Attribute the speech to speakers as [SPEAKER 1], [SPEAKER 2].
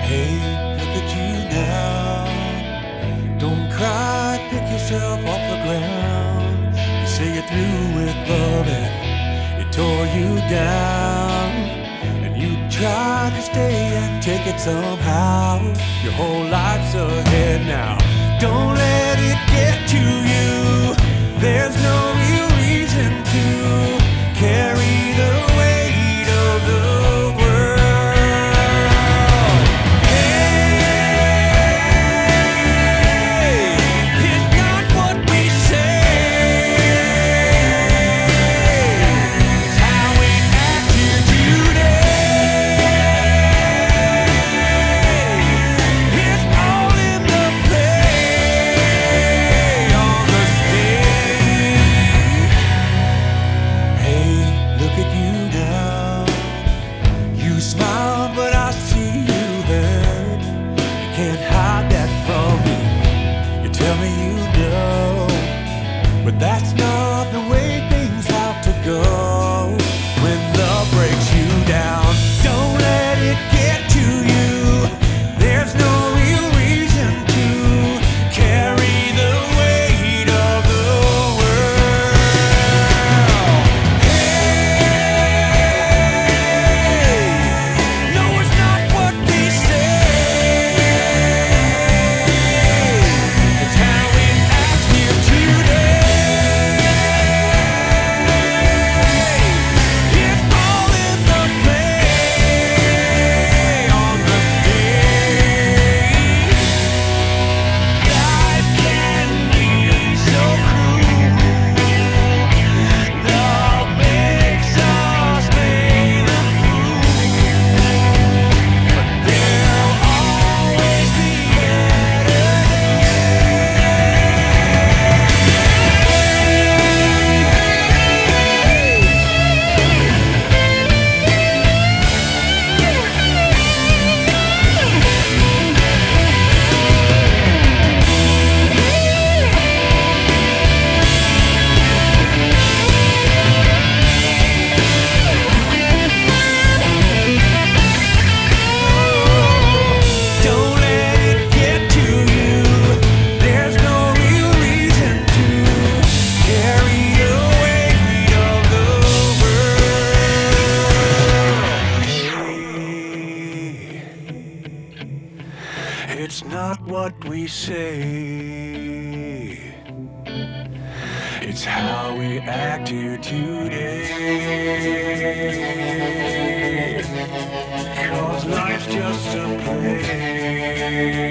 [SPEAKER 1] Hey, look at you now. Don't cry, pick yourself off the ground. You say you're through with loving, it tore you down. And you tried to stay and take it somehow. Your whole life's ahead now. Don't let it get to you. There's no real reason to carry the weight of the world. Hey, it's not what we say, it's how we act here today. It's all in the play on the stage. Hey, look at you now. You smile, but I see you hurt. You can't hide that from me. You tell me you know, but that's not the way things have to go. When love breaks you down, don't let it get to you. There's no real reason to carry the weight of the world. Hey, no, it's not what we say, it's how we act here today. It's all in the play on the stage. Life can be so cruel. Love makes us pay the fool. But there'll always be better Don't let it get to you. There's no real reason to carry the weight of the world. It's not what we say, it's how we act here today. 'Cause life's just a play